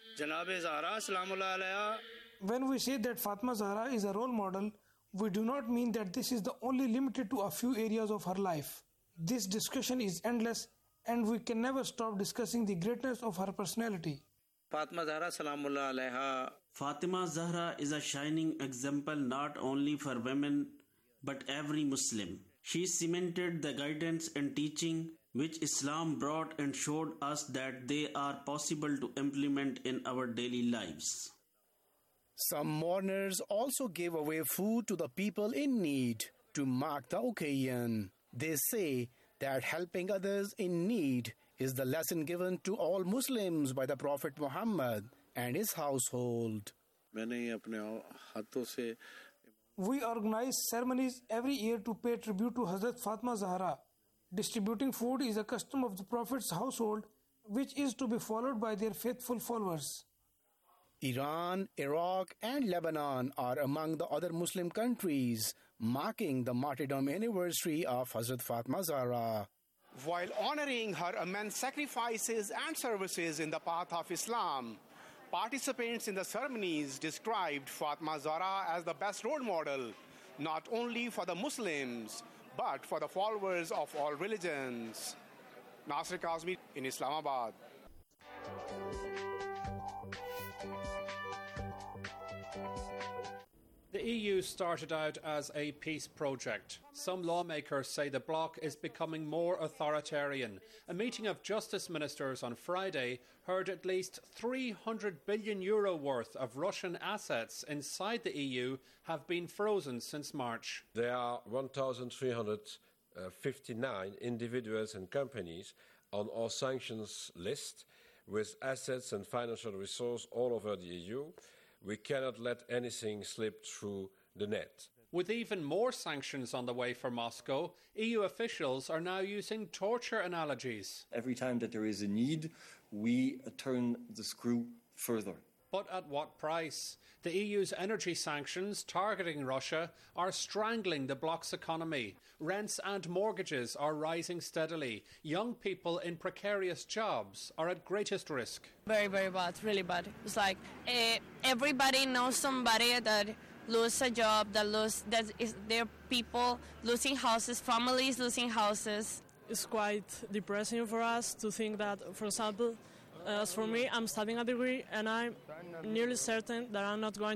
P: When we say that Fatima Zahra is a role model, we do not mean that this is the only limited to a few areas of her life. This discussion is endless and we can never stop discussing the greatness of her personality.
X: Fatima Zahra Salamullah Alaiha.
Y: Fatima Zahra is a shining example not only for women but every Muslim. She cemented the guidance and teaching which Islam brought and showed us that they are possible to implement in our daily lives.
W: Some mourners also gave away food to the people in need to mark the occasion. They say that helping others in need is the lesson given to all Muslims by the Prophet Muhammad and his household.
P: We organize ceremonies every year to pay tribute to Hazrat Fatima Zahra. Distributing food is a custom of the Prophet's household, which is to be followed by their faithful followers.
W: Iran, Iraq, and Lebanon are among the other Muslim countries marking the martyrdom anniversary of Hazrat Fatima Zahra. While honoring her immense sacrifices and services in the path of Islam, participants in the ceremonies described Fatima Zahra as the best role model, not only for the Muslims, but for the followers of all religions. Nasir Kazmi in Islamabad.
R: The EU started out as a peace project. Some lawmakers say the bloc is becoming more authoritarian. A meeting of justice ministers on Friday heard at least €300 billion worth of Russian assets inside the EU have been frozen since March.
Z: There are 1,359 individuals and companies on our sanctions list with assets and financial resources all over the EU. We cannot let anything slip through the net.
R: With even more sanctions on the way for Moscow, EU officials are now using torture analogies.
B: Every time that there is a need, we turn the screw further.
R: But at what price? The EU's energy sanctions targeting Russia are strangling the bloc's economy. Rents and mortgages are rising steadily. Young people in precarious jobs are at greatest risk.
C: Very, very bad, really bad. It's like everybody knows somebody that lose a job, that is there are people losing houses, families losing houses.
F: It's quite depressing for us to think that, for example, as for me, I'm studying a degree and I'm nearly certain that I'm not going